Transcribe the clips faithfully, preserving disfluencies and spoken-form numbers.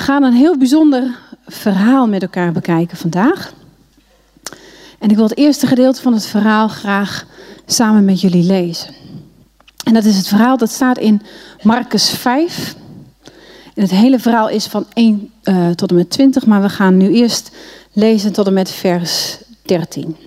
gaan een heel bijzonder verhaal met elkaar bekijken vandaag. En ik wil het eerste gedeelte van het verhaal graag samen met jullie lezen. En dat is het verhaal dat staat in Marcus vijf. En het hele verhaal is van één uh, tot en met twintig, maar we gaan nu eerst lezen tot en met vers dertien.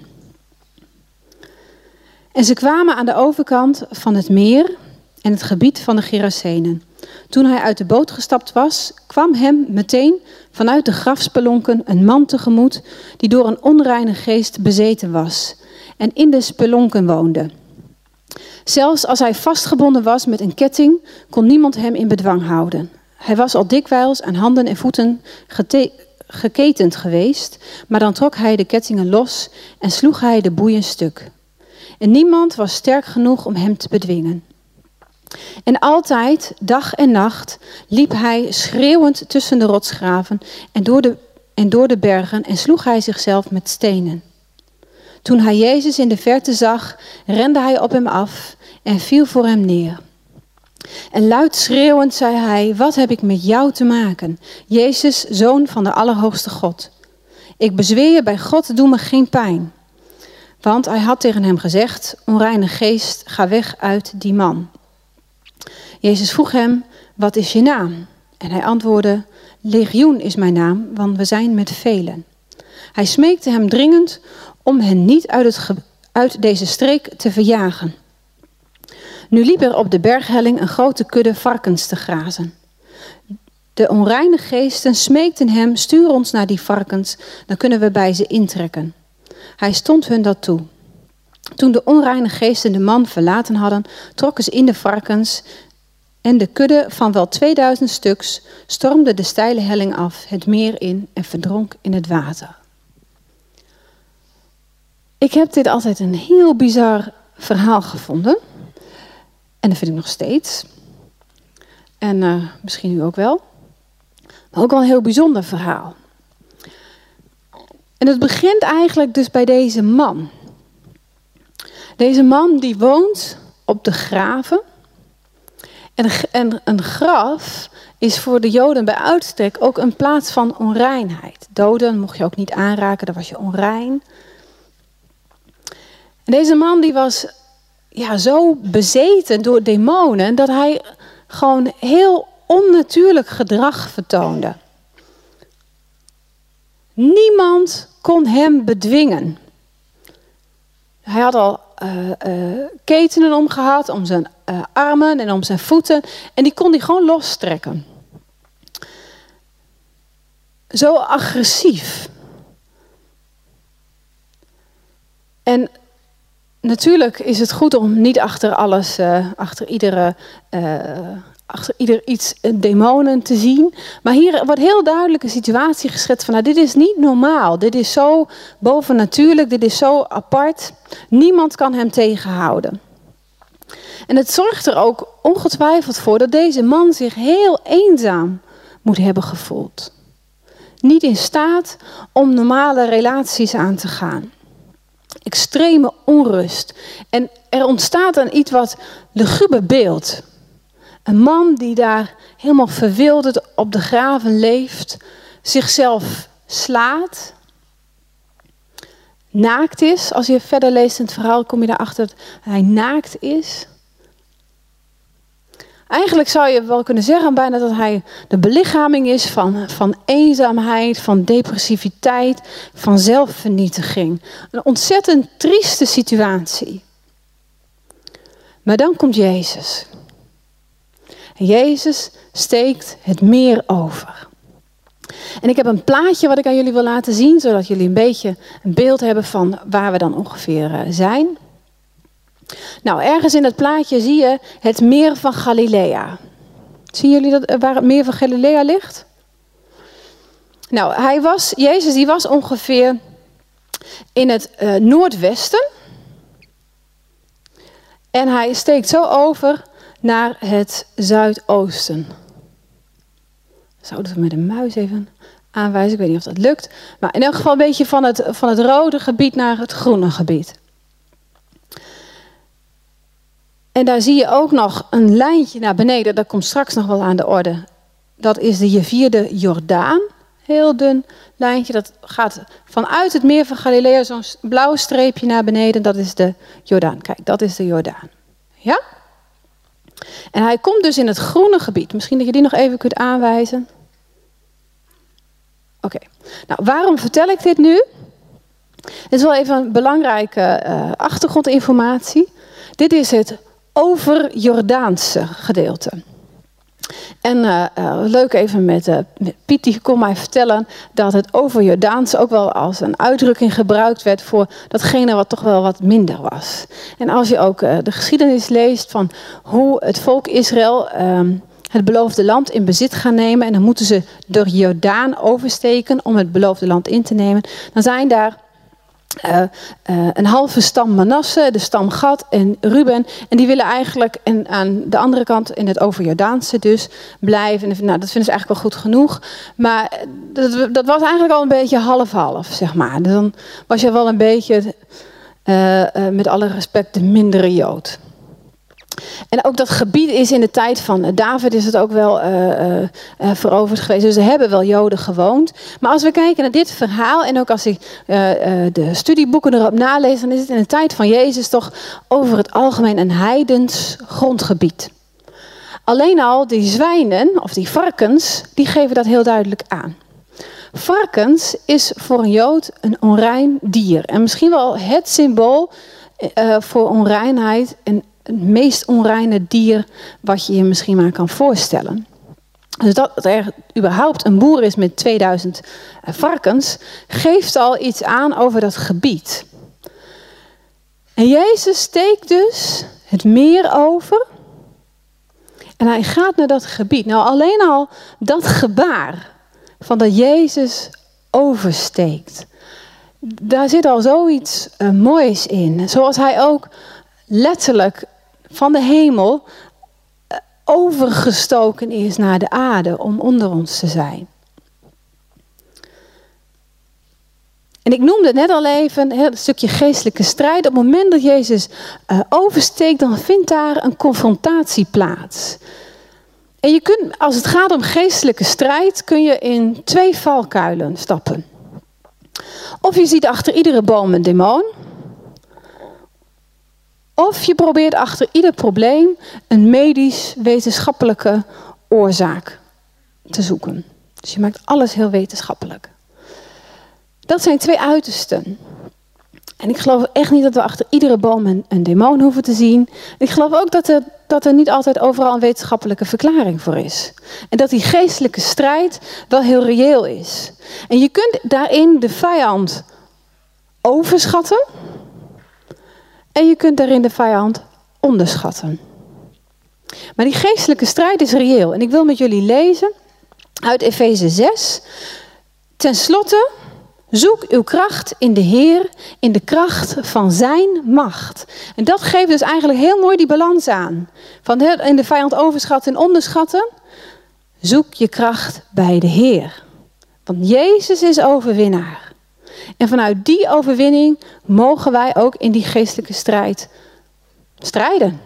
En ze kwamen aan de overkant van het meer en het gebied van de Gerasenen. Toen hij uit de boot gestapt was, kwam hem meteen vanuit de grafspelonken een man tegemoet die door een onreine geest bezeten was en in de spelonken woonde. Zelfs als hij vastgebonden was met een ketting, kon niemand hem in bedwang houden. Hij was al dikwijls aan handen en voeten gete- geketend geweest, maar dan trok hij de kettingen los en sloeg hij de boeien stuk. En niemand was sterk genoeg om hem te bedwingen. En altijd, dag en nacht, liep hij schreeuwend tussen de rotsgraven en door de, en door de bergen en sloeg hij zichzelf met stenen. Toen hij Jezus in de verte zag, rende hij op hem af en viel voor hem neer. En luid schreeuwend zei hij: wat heb ik met jou te maken, Jezus, zoon van de Allerhoogste God? Ik bezweer je bij God, doe me geen pijn. Want hij had tegen hem gezegd: onreine geest, ga weg uit die man. Jezus vroeg hem: wat is je naam? En hij antwoordde: Legioen is mijn naam, want we zijn met velen. Hij smeekte hem dringend om hen niet uit, het ge- uit deze streek te verjagen. Nu liep er op de berghelling een grote kudde varkens te grazen. De onreine geesten smeekten hem: stuur ons naar die varkens, dan kunnen we bij ze intrekken. Hij stond hun dat toe. Toen de onreine geesten de man verlaten hadden, trokken ze in de varkens en de kudde van wel tweeduizend stuks stormde de steile helling af, het meer in en verdronk in het water. Ik heb dit altijd een heel bizar verhaal gevonden. En dat vind ik nog steeds. En uh, misschien u ook wel. Maar ook wel een heel bijzonder verhaal. En het begint eigenlijk dus bij deze man. Deze man die woont op de graven. En, en een graf is voor de Joden bij uitstek ook een plaats van onreinheid. Doden mocht je ook niet aanraken, dan was je onrein. En deze man die was ja, zo bezeten door demonen dat hij gewoon heel onnatuurlijk gedrag vertoonde. Niemand kon hem bedwingen. Hij had al uh, uh, ketenen omgehad om zijn uh, armen en om zijn voeten. En die kon hij gewoon lostrekken. Zo agressief. En natuurlijk is het goed om niet achter alles, uh, achter iedere... Uh, achter ieder iets demonen te zien. Maar hier wordt heel duidelijk een situatie geschetst van: nou, dit is niet normaal. Dit is zo bovennatuurlijk. Dit is zo apart. Niemand kan hem tegenhouden. En het zorgt er ook ongetwijfeld voor dat deze man zich heel eenzaam moet hebben gevoeld. Niet in staat om normale relaties aan te gaan. Extreme onrust. En er ontstaat een iets wat luguber beeld. Een man die daar helemaal verwilderd op de graven leeft, zichzelf slaat, naakt is. Als je verder leest in het verhaal kom je daarachter dat hij naakt is. Eigenlijk zou je wel kunnen zeggen bijna dat hij de belichaming is van, van eenzaamheid, van depressiviteit, van zelfvernietiging. Een ontzettend trieste situatie. Maar dan komt Jezus. Jezus steekt het meer over. En ik heb een plaatje wat ik aan jullie wil laten zien, zodat jullie een beetje een beeld hebben van waar we dan ongeveer zijn. Nou, ergens in het plaatje zie je het meer van Galilea. Zien jullie dat, waar het meer van Galilea ligt? Nou, hij was, Jezus die was ongeveer in het uh, noordwesten. En hij steekt zo over naar het zuidoosten. Zouden we met een muis even aanwijzen? Ik weet niet of dat lukt. Maar in elk geval een beetje van het, van het rode gebied naar het groene gebied. En daar zie je ook nog een lijntje naar beneden. Dat komt straks nog wel aan de orde. dat is de vierde Jordaan. Heel dun lijntje. Dat gaat vanuit het meer van Galilea zo'n blauw streepje naar beneden. Dat is de Jordaan. Kijk, dat is de Jordaan. Ja? En hij komt dus in het groene gebied. Misschien dat je die nog even kunt aanwijzen. Oké. Okay. Nou, waarom vertel ik dit nu? Dit is wel even een belangrijke uh, achtergrondinformatie. Dit is het over-Jordaanse gedeelte. En uh, uh, leuk even met, uh, met Piet, die kon mij vertellen dat het over-Jordaanse ook wel als een uitdrukking gebruikt werd voor datgene wat toch wel wat minder was. En als je ook uh, de geschiedenis leest van hoe het volk Israël uh, het beloofde land in bezit gaan nemen, en dan moeten ze de Jordaan oversteken om het beloofde land in te nemen, dan zijn daar Uh, uh, een halve stam Manasse, de stam Gad en Ruben. En die willen eigenlijk en aan de andere kant in het overjordaanse dus blijven. En, nou, dat vinden ze eigenlijk wel goed genoeg. Maar dat, dat was eigenlijk al een beetje half-half, zeg maar. Dus dan was je wel een beetje, uh, uh, met alle respect, de mindere Jood. En ook dat gebied is in de tijd van David is het ook wel uh, uh, veroverd geweest. Dus er hebben wel Joden gewoond. Maar als we kijken naar dit verhaal en ook als ik uh, uh, de studieboeken erop nalees, dan is het in de tijd van Jezus toch over het algemeen een heidens grondgebied. Alleen al die zwijnen of die varkens, die geven dat heel duidelijk aan. Varkens is voor een Jood een onrein dier. En misschien wel het symbool uh, voor onreinheid en het meest onreine dier wat je je misschien maar kan voorstellen. Dus dat er überhaupt een boer is met tweeduizend varkens, geeft al iets aan over dat gebied. En Jezus steekt dus het meer over en hij gaat naar dat gebied. Nou, alleen al dat gebaar van dat Jezus oversteekt, daar zit al zoiets uh, moois in. Zoals hij ook letterlijk van de hemel overgestoken is naar de aarde om onder ons te zijn. En ik noemde het net al even, een stukje geestelijke strijd. Op het moment dat Jezus uh, oversteekt, dan vindt daar een confrontatie plaats. En je kunt, als het gaat om geestelijke strijd, kun je in twee valkuilen stappen. Of je ziet achter iedere boom een demon. Of je probeert achter ieder probleem een medisch-wetenschappelijke oorzaak te zoeken. Dus je maakt alles heel wetenschappelijk. Dat zijn twee uitersten. En ik geloof echt niet dat we achter iedere boom een, een demon hoeven te zien. Ik geloof ook dat er, dat er niet altijd overal een wetenschappelijke verklaring voor is. En dat die geestelijke strijd wel heel reëel is. En je kunt daarin de vijand overschatten. En je kunt daarin de vijand onderschatten. Maar die geestelijke strijd is reëel. En ik wil met jullie lezen uit Efeze zes. Ten slotte, zoek uw kracht in de Heer, in de kracht van zijn macht. En dat geeft dus eigenlijk heel mooi die balans aan. Van in de vijand overschatten en onderschatten. Zoek je kracht bij de Heer. Want Jezus is overwinnaar. En vanuit die overwinning mogen wij ook in die geestelijke strijd strijden.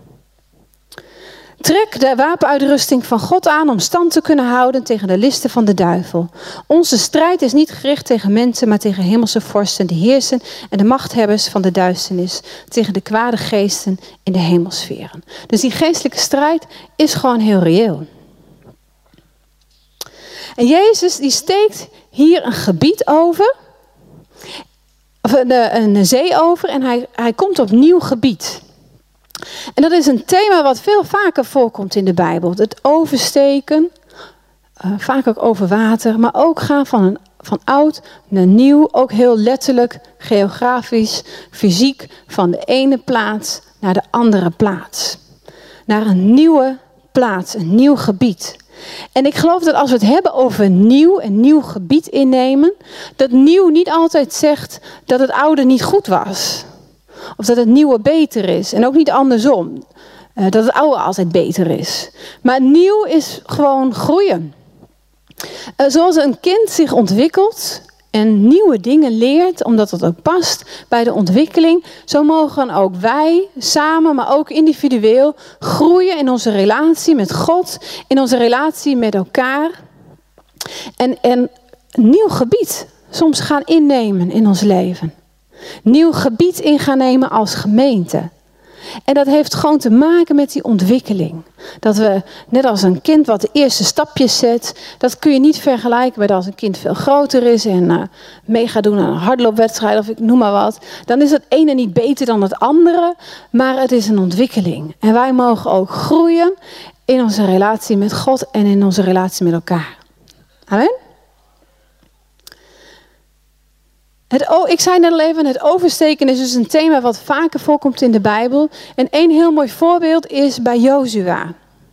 Trek de wapenuitrusting van God aan om stand te kunnen houden tegen de listen van de duivel. Onze strijd is niet gericht tegen mensen, maar tegen hemelse vorsten, de heersen en de machthebbers van de duisternis. Tegen de kwade geesten in de hemelsferen. Dus die geestelijke strijd is gewoon heel reëel. En Jezus die steekt hier een gebied over. Of een, een zee over en hij, hij komt op nieuw gebied. En dat is een thema wat veel vaker voorkomt in de Bijbel. Het oversteken, uh, vaak ook over water, maar ook gaan van, een, van oud naar nieuw. Ook heel letterlijk, geografisch, fysiek, van de ene plaats naar de andere plaats. Naar een nieuwe plaats, een nieuw gebied. En ik geloof dat als we het hebben over nieuw, een nieuw gebied innemen, dat nieuw niet altijd zegt dat het oude niet goed was. Of dat het nieuwe beter is. En ook niet andersom. Uh, dat het oude altijd beter is. Maar nieuw is gewoon groeien. Uh, zoals een kind zich ontwikkelt en nieuwe dingen leert, omdat dat ook past bij de ontwikkeling, zo mogen ook wij samen, maar ook individueel, groeien in onze relatie met God, in onze relatie met elkaar. En, en een nieuw gebied soms gaan innemen in ons leven. Nieuw gebied in gaan nemen als gemeente. En dat heeft gewoon te maken met die ontwikkeling. Dat we, net als een kind wat de eerste stapjes zet, dat kun je niet vergelijken met als een kind veel groter is en uh, mee gaat doen aan een hardloopwedstrijd of ik noem maar wat. Dan is het ene niet beter dan het andere, maar het is een ontwikkeling. En wij mogen ook groeien in onze relatie met God en in onze relatie met elkaar. Amen? Het, ik zei net al even, het oversteken is dus een thema wat vaker voorkomt in de Bijbel. En één heel mooi voorbeeld is bij Jozua.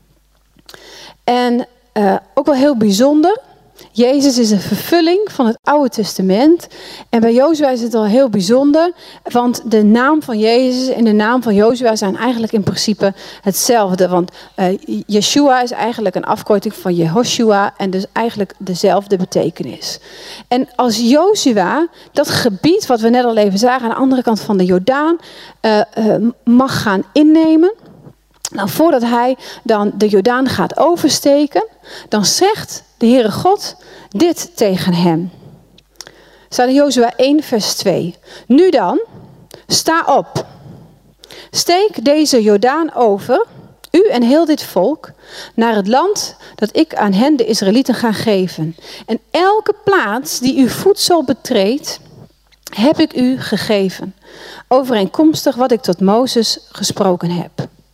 En uh, ook wel heel bijzonder. Jezus is een vervulling van het Oude Testament. En bij Jozua is het al heel bijzonder. Want de naam van Jezus en de naam van Jozua zijn eigenlijk in principe hetzelfde. Want uh, Yeshua is eigenlijk een afkorting van Jehoshua. En dus eigenlijk dezelfde betekenis. En als Jozua dat gebied wat we net al even zagen aan de andere kant van de Jordaan uh, uh, mag gaan innemen. Nou, voordat hij dan de Jordaan gaat oversteken, dan zegt de Heere God dit tegen hem. Staat in Jozua één vers twee. Nu dan, sta op. Steek deze Jordaan over, u en heel dit volk, naar het land dat ik aan hen de Israëlieten ga geven. En elke plaats die uw voedsel betreedt, heb ik u gegeven. Overeenkomstig wat ik tot Mozes gesproken heb.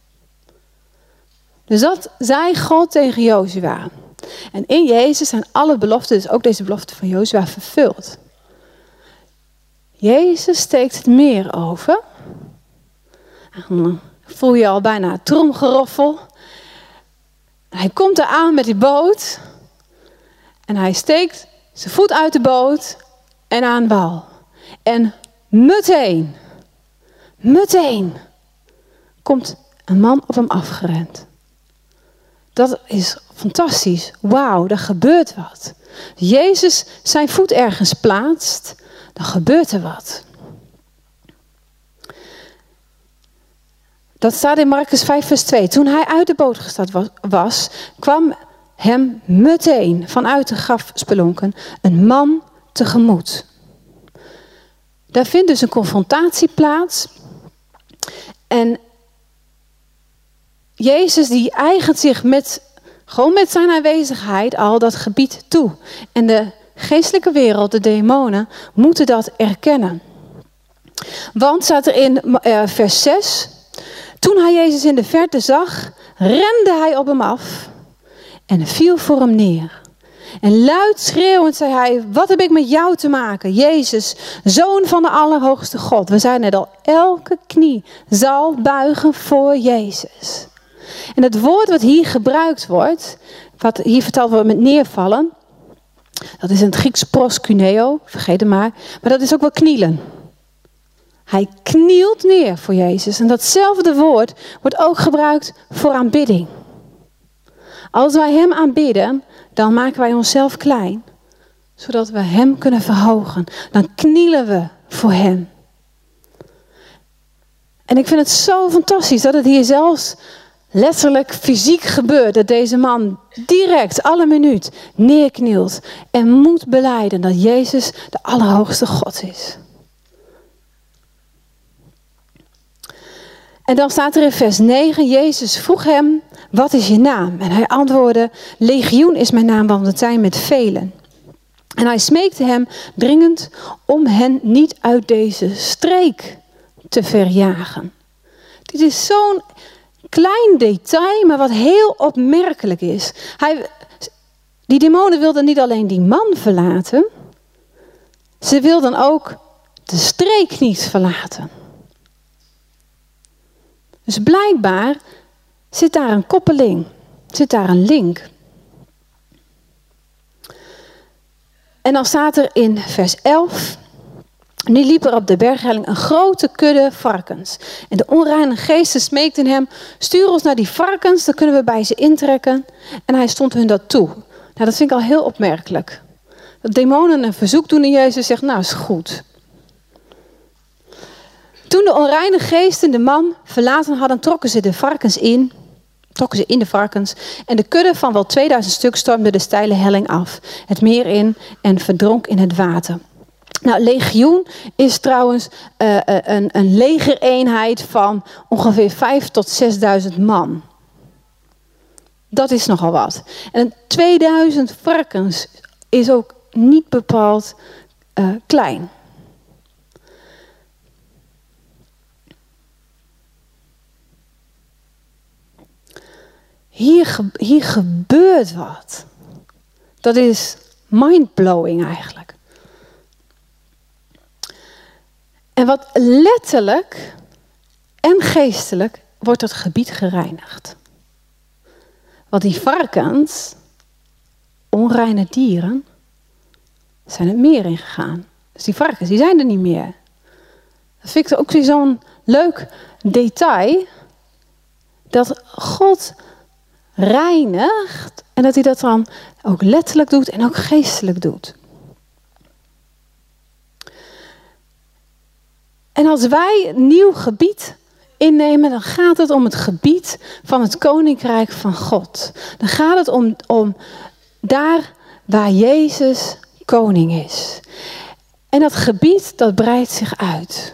Dus dat zei God tegen Jozua. En in Jezus zijn alle beloften, dus ook deze belofte van Jozua, vervuld. Jezus steekt het meer over. Dan voel je al bijna het tromgeroffel. Hij komt eraan met die boot. En hij steekt zijn voet uit de boot en aan wal. En meteen, meteen komt een man op hem afgerend. Dat is fantastisch. Wauw, er gebeurt wat. Jezus zijn voet ergens plaatst, dan gebeurt er wat. Dat staat in Markus vijf vers twee. Toen hij uit de boot gestapt was, kwam hem meteen vanuit de grafspelonken een man tegemoet. Daar vindt dus een confrontatie plaats. En Jezus die eigent zich met, gewoon met zijn aanwezigheid al dat gebied toe. En de geestelijke wereld, de demonen, moeten dat erkennen. Want staat er in uh, vers zes. Toen hij Jezus in de verte zag, rende hij op hem af en viel voor hem neer. En luid schreeuwend zei hij, wat heb ik met jou te maken, Jezus, Zoon van de Allerhoogste God. We zeiden net al, elke knie zal buigen voor Jezus. En het woord wat hier gebruikt wordt, wat hier vertaald wordt met neervallen, dat is in het Grieks proskuneo, vergeet het maar, maar dat is ook wel knielen. Hij knielt neer voor Jezus. En datzelfde woord wordt ook gebruikt voor aanbidding. Als wij hem aanbidden, dan maken wij onszelf klein. Zodat we hem kunnen verhogen. Dan knielen we voor hem. En ik vind het zo fantastisch dat het hier zelfs letterlijk fysiek gebeurt. Dat deze man direct, alle minuut, neerknielt. En moet belijden dat Jezus de Allerhoogste God is. En dan staat er in vers negen, Jezus vroeg hem, wat is je naam? En hij antwoordde, Legioen is mijn naam, want het zijn met velen. En hij smeekte hem dringend om hen niet uit deze streek te verjagen. Dit is zo'n klein detail, maar wat heel opmerkelijk is. Hij, die demonen wilden niet alleen die man verlaten, ze wilden ook de streek niet verlaten. Dus blijkbaar zit daar een koppeling, zit daar een link. En dan staat er in vers elf, nu liep er op de berghelling een grote kudde varkens. En de onreine geesten smeekten hem, stuur ons naar die varkens, dan kunnen we bij ze intrekken. En hij stond hun dat toe. Nou, dat vind ik al heel opmerkelijk. De demonen een verzoek doen en Jezus zegt, nou is goed. Toen de onreine geesten de man verlaten hadden, trokken ze de varkens in. Trokken ze in de varkens. En de kudde van wel tweeduizend stuk stormde de steile helling af. Het meer in en verdronk in het water. Nou, legioen is trouwens uh, een, een legereenheid van ongeveer vijf tot zesduizend man. Dat is nogal wat. En tweeduizend varkens is ook niet bepaald uh, klein. Hier, ge- hier gebeurt wat. Dat is mindblowing eigenlijk. En wat letterlijk en geestelijk wordt het gebied gereinigd. Want die varkens, onreine dieren, zijn het meer ingegaan. Dus die varkens, die zijn er niet meer. Dat vind ik ook weer zo'n leuk detail. Dat God reinigt en dat hij dat dan ook letterlijk doet en ook geestelijk doet. En als wij een nieuw gebied innemen, dan gaat het om het gebied van het koninkrijk van God. Dan gaat het om, om daar waar Jezus koning is. En dat gebied, dat breidt zich uit.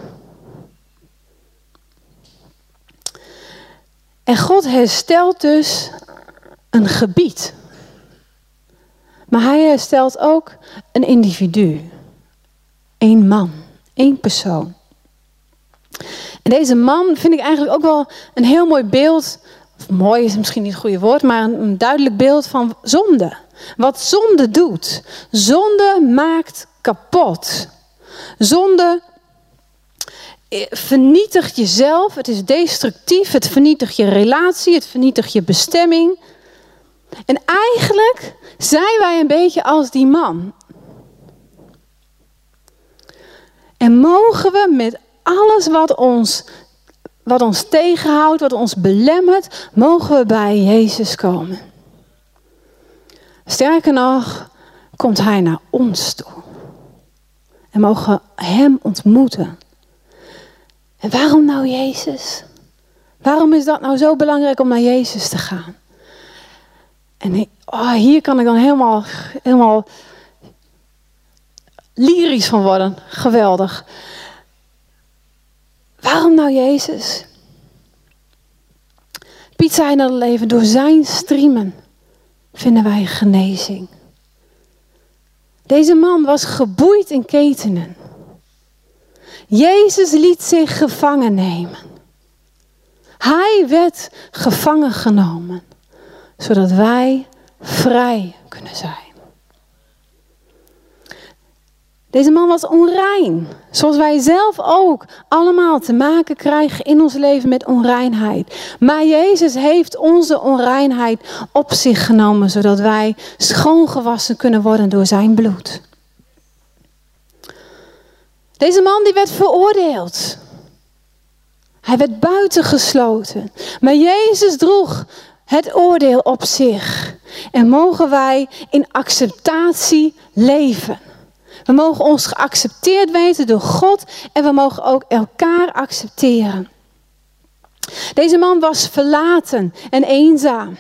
En God herstelt dus een gebied. Maar hij herstelt ook een individu. Eén man, één persoon. En deze man vind ik eigenlijk ook wel een heel mooi beeld. Of mooi is misschien niet het goede woord, maar een, een duidelijk beeld van zonde. Wat zonde doet. Zonde maakt kapot. Zonde vernietigt jezelf. Het is destructief. Het vernietigt je relatie. Het vernietigt je bestemming. En eigenlijk zijn wij een beetje als die man. En mogen we met alles wat ons, wat ons tegenhoudt, wat ons belemmert, mogen we bij Jezus komen. Sterker nog, komt hij naar ons toe. En mogen we hem ontmoeten. En waarom nou Jezus? Waarom is dat nou zo belangrijk om naar Jezus te gaan? En oh, hier kan ik dan helemaal, helemaal lyrisch van worden. Geweldig. Waarom nou Jezus? Piet zei in het leven, door zijn striemen vinden wij genezing. Deze man was geboeid in ketenen. Jezus liet zich gevangen nemen. Hij werd gevangen genomen, zodat wij vrij kunnen zijn. Deze man was onrein, zoals wij zelf ook allemaal te maken krijgen in ons leven met onreinheid. Maar Jezus heeft onze onreinheid op zich genomen, zodat wij schoongewassen kunnen worden door zijn bloed. Deze man die werd veroordeeld. Hij werd buitengesloten. Maar Jezus droeg het oordeel op zich. En mogen wij in acceptatie leven. We mogen ons geaccepteerd weten door God. En we mogen ook elkaar accepteren. Deze man was verlaten en eenzaam.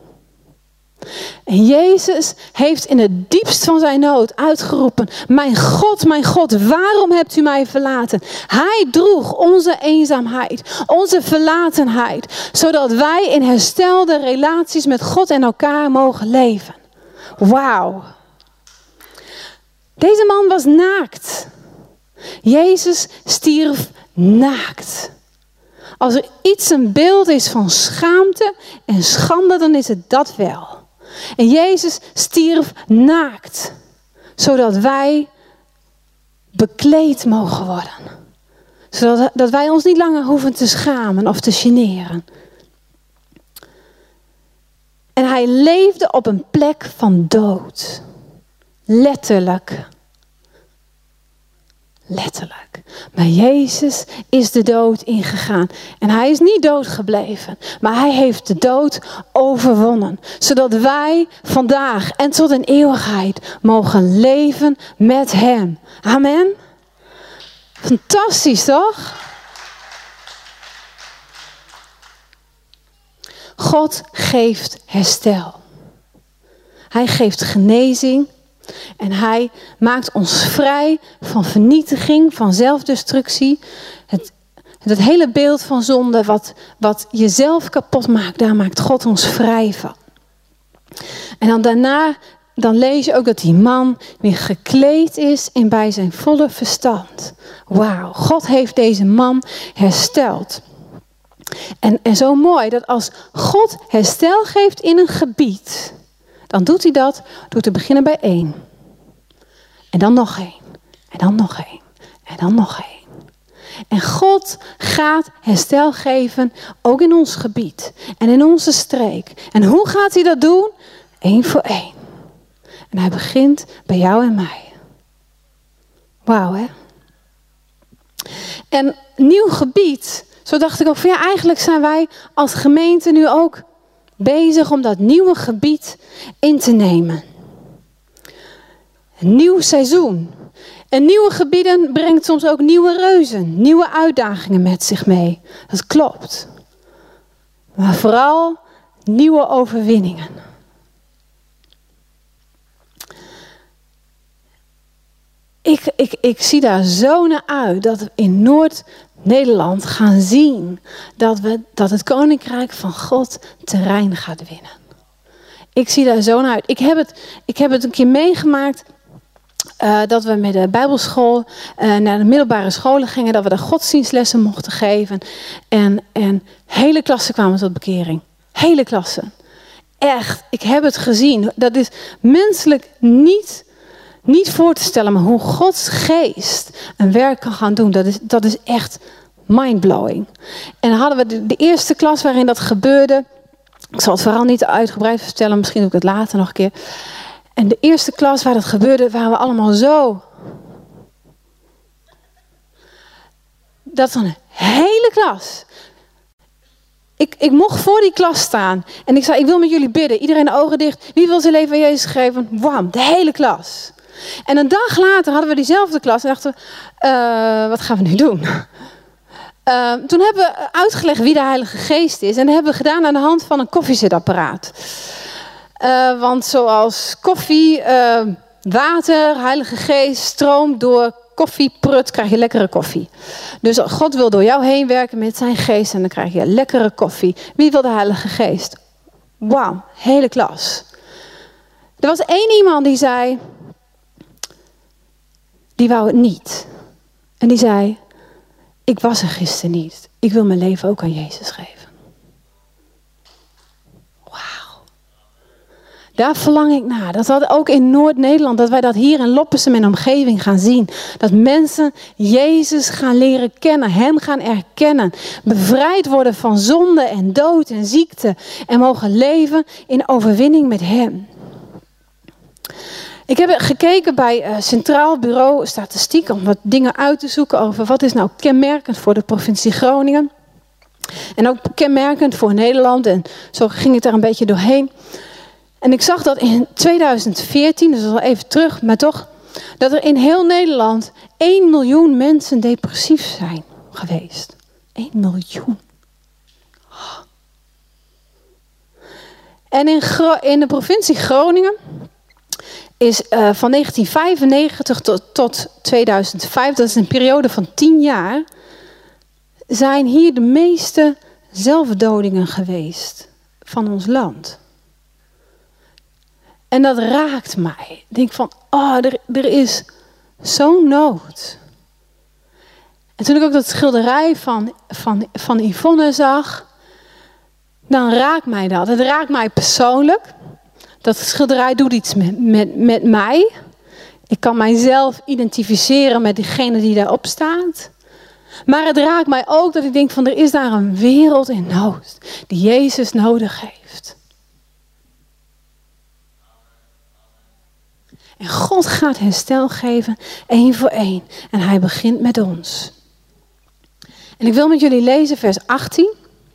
En Jezus heeft in het diepst van zijn nood uitgeroepen: mijn God, mijn God, waarom hebt u mij verlaten? Hij droeg onze eenzaamheid, onze verlatenheid, zodat wij in herstelde relaties met God en elkaar mogen leven. Wauw. Deze man was naakt. Jezus stierf naakt. Als er iets een beeld is van schaamte en schande, dan is het dat wel. En Jezus stierf naakt, zodat wij bekleed mogen worden. Zodat dat wij ons niet langer hoeven te schamen of te generen. En hij leefde op een plek van dood. Letterlijk. letterlijk. Maar Jezus is de dood ingegaan. En hij is niet dood gebleven. Maar hij heeft de dood overwonnen. Zodat wij vandaag en tot in eeuwigheid mogen leven met hem. Amen. Fantastisch, toch? God geeft herstel. Hij geeft genezing. En hij maakt ons vrij van vernietiging, van zelfdestructie. Het, het hele beeld van zonde wat, wat jezelf kapot maakt, daar maakt God ons vrij van. En dan daarna, dan lees je ook dat die man weer gekleed is en bij zijn volle verstand. Wauw, God heeft deze man hersteld. En, en zo mooi dat als God herstel geeft in een gebied, dan doet hij dat door te beginnen bij één. En dan nog één. En dan nog één. En dan nog één. En God gaat herstel geven, ook in ons gebied. En in onze streek. En hoe gaat hij dat doen? Eén voor één. En hij begint bij jou en mij. Wauw, hè? En nieuw gebied. Zo dacht ik ook van ja, eigenlijk zijn wij als gemeente nu ook bezig om dat nieuwe gebied in te nemen. Een nieuw seizoen. En nieuwe gebieden brengt soms ook nieuwe reuzen, nieuwe uitdagingen met zich mee. Dat klopt. Maar vooral nieuwe overwinningen. Ik, ik, ik zie daar zo naar uit dat we in Noord-Nederland gaan zien dat, we, dat het Koninkrijk van God terrein gaat winnen. Ik zie daar zo naar uit. Ik heb het, ik heb het een keer meegemaakt uh, dat we met de Bijbelschool uh, naar de middelbare scholen gingen. Dat we daar godsdienstlessen mochten geven. En, en hele klassen kwamen tot bekering. Hele klassen. Echt, ik heb het gezien. Dat is menselijk niet... Niet voor te stellen, maar hoe Gods geest een werk kan gaan doen, dat is, dat is echt mindblowing. En dan hadden we de, de eerste klas waarin dat gebeurde. Ik zal het vooral niet uitgebreid vertellen, misschien doe ik het later nog een keer. En de eerste klas waar dat gebeurde, waren we allemaal zo. Dat is een hele klas. Ik, ik mocht voor die klas staan. En ik zei, ik wil met jullie bidden. Iedereen de ogen dicht. Wie wil zijn leven aan Jezus geven? Wam, de hele klas. En een dag later hadden we diezelfde klas en dachten we, uh, wat gaan we nu doen? Uh, toen hebben we uitgelegd wie de Heilige Geest is. En dat hebben we gedaan aan de hand van een koffiezetapparaat. Uh, want zoals koffie, uh, water, Heilige Geest stroomt door koffieprut, krijg je lekkere koffie. Dus God wil door jou heen werken met zijn geest en dan krijg je lekkere koffie. Wie wil de Heilige Geest? Wauw, hele klas. Er was één iemand die zei, die wou het niet. En die zei, ik was er gisteren niet. Ik wil mijn leven ook aan Jezus geven. Wauw. Daar verlang ik naar. Dat we ook in Noord-Nederland, dat wij dat hier in Loppersum en omgeving gaan zien. Dat mensen Jezus gaan leren kennen, hem gaan erkennen. Bevrijd worden van zonde en dood en ziekte. En mogen leven in overwinning met hem. Ik heb gekeken bij uh, Centraal Bureau Statistiek om wat dingen uit te zoeken over wat is nou kenmerkend voor de provincie Groningen. En ook kenmerkend voor Nederland. En zo ging ik daar een beetje doorheen. En ik zag dat in tweeduizend veertien, dus al even terug, maar toch, dat er in heel Nederland één miljoen mensen depressief zijn geweest. één miljoen. Oh. En in, Gro- in de provincie Groningen is uh, van negentien vijfennegentig tot, tot tweeduizend vijf, dat is een periode van tien jaar, zijn hier de meeste zelfdodingen geweest van ons land. En dat raakt mij. Ik denk van, oh, er, er is zo'n nood. En toen ik ook dat schilderij van, van, van Yvonne zag, dan raakt mij dat. Het raakt mij persoonlijk. Dat schilderij doet iets met, met, met mij. Ik kan mijzelf identificeren met diegene die daarop staat. Maar het raakt mij ook dat ik denk van, er is daar een wereld in nood die Jezus nodig heeft. En God gaat herstel geven, één voor één. En hij begint met ons. En ik wil met jullie lezen vers achttien.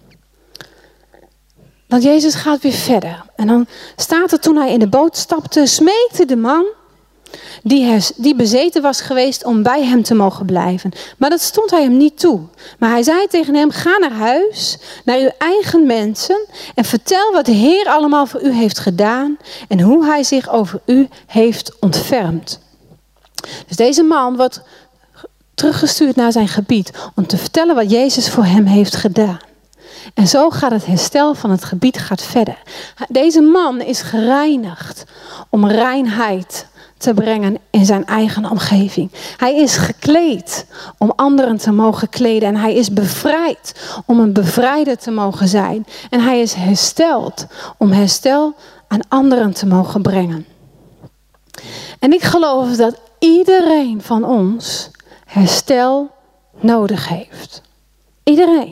Want Jezus gaat weer verder. En dan staat er, toen hij in de boot stapte, smeekte de man die, hes, die bezeten was geweest om bij hem te mogen blijven. Maar dat stond hij hem niet toe. Maar hij zei tegen hem, ga naar huis, naar uw eigen mensen en vertel wat de Heer allemaal voor u heeft gedaan en hoe hij zich over u heeft ontfermd. Dus deze man wordt teruggestuurd naar zijn gebied om te vertellen wat Jezus voor hem heeft gedaan. En zo gaat het herstel van het gebied gaat verder. Deze man is gereinigd om reinheid te brengen in zijn eigen omgeving. Hij is gekleed om anderen te mogen kleden. En hij is bevrijd om een bevrijder te mogen zijn. En hij is hersteld om herstel aan anderen te mogen brengen. En ik geloof dat iedereen van ons herstel nodig heeft. Iedereen.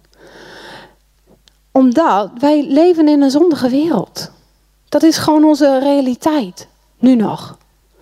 Omdat wij leven in een zondige wereld. Dat is gewoon onze realiteit. Nu nog.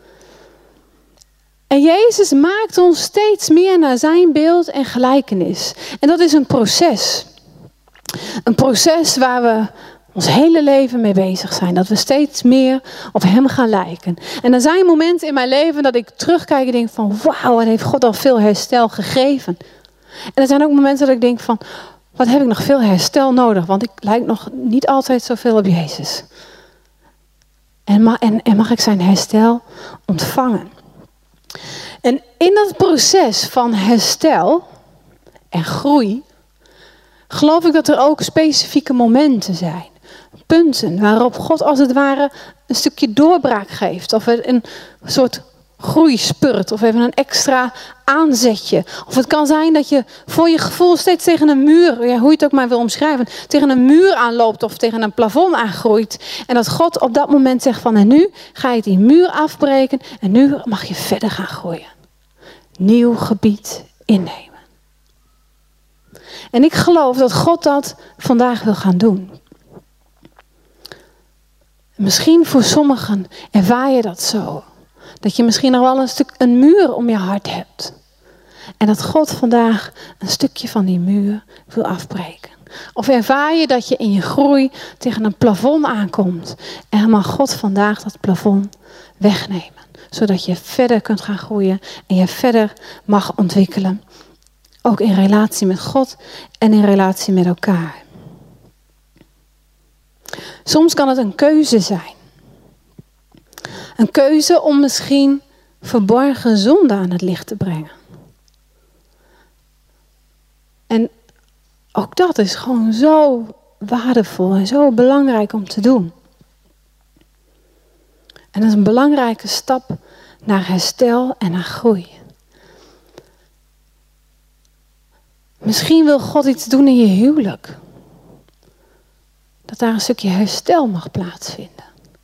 En Jezus maakt ons steeds meer naar zijn beeld en gelijkenis. En dat is een proces. Een proces waar we ons hele leven mee bezig zijn. Dat we steeds meer op hem gaan lijken. En er zijn momenten in mijn leven dat ik terugkijk en denk van wauw, wat heeft God al veel herstel gegeven. En er zijn ook momenten dat ik denk van wat heb ik nog veel herstel nodig. Want ik lijk nog niet altijd zoveel op Jezus. En mag, en, en mag ik zijn herstel ontvangen. En in dat proces van herstel en groei geloof ik dat er ook specifieke momenten zijn. Punten waarop God als het ware een stukje doorbraak geeft. Of een soort groeispurt. Of even een extra aanzetje. Of het kan zijn dat je voor je gevoel steeds tegen een muur, ja, hoe je het ook maar wil omschrijven, tegen een muur aanloopt of tegen een plafond aangroeit. En dat God op dat moment zegt van en nu ga je die muur afbreken en nu mag je verder gaan groeien. Nieuw gebied innemen. En ik geloof dat God dat vandaag wil gaan doen. Misschien voor sommigen ervaar je dat zo. Dat je misschien nog wel een stuk een muur om je hart hebt. En dat God vandaag een stukje van die muur wil afbreken. Of ervaar je dat je in je groei tegen een plafond aankomt. En mag God vandaag dat plafond wegnemen. Zodat je verder kunt gaan groeien en je verder mag ontwikkelen. Ook in relatie met God en in relatie met elkaar. Soms kan het een keuze zijn. Een keuze om misschien verborgen zonde aan het licht te brengen. En ook dat is gewoon zo waardevol en zo belangrijk om te doen. En dat is een belangrijke stap naar herstel en naar groei. Misschien wil God iets doen in je huwelijk. Dat daar een stukje herstel mag plaatsvinden.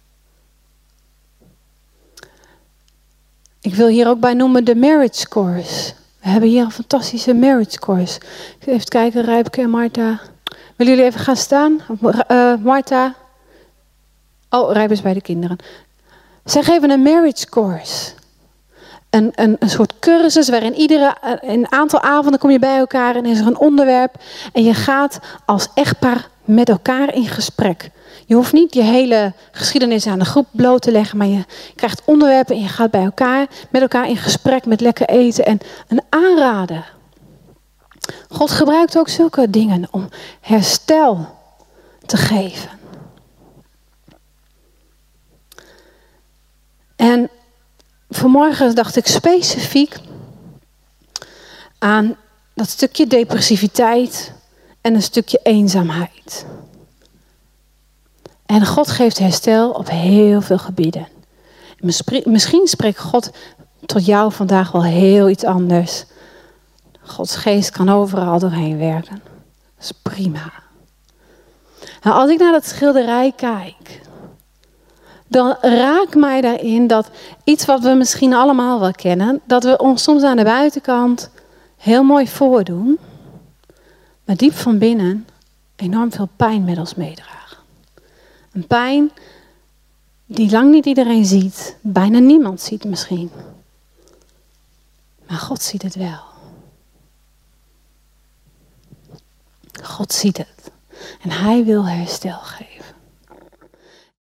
Ik wil hier ook bij noemen de marriage course. We hebben hier een fantastische marriage course. Even kijken, Rijpke en Marta. Willen jullie even gaan staan? Uh, Marta. Oh, Rijpke is bij de kinderen. Zij geven een marriage course. Een, een, een soort cursus waarin iedere, een aantal avonden kom je bij elkaar en is er een onderwerp. En je gaat als echtpaar met elkaar in gesprek. Je hoeft niet je hele geschiedenis aan de groep bloot te leggen, maar je krijgt onderwerpen en je gaat bij elkaar, met elkaar in gesprek met lekker eten en een aanrader. God gebruikt ook zulke dingen om herstel te geven. En vanmorgen dacht ik specifiek aan dat stukje depressiviteit en een stukje eenzaamheid. En God geeft herstel op heel veel gebieden. Misschien spreekt God tot jou vandaag wel heel iets anders. Gods geest kan overal doorheen werken. Dat is prima. Nou, als ik naar dat schilderij kijk, dan raakt mij daarin dat iets wat we misschien allemaal wel kennen, dat we ons soms aan de buitenkant heel mooi voordoen, maar diep van binnen enorm veel pijn met ons meedragen. Een pijn die lang niet iedereen ziet, bijna niemand ziet misschien. Maar God ziet het wel. God ziet het. En hij wil herstel geven.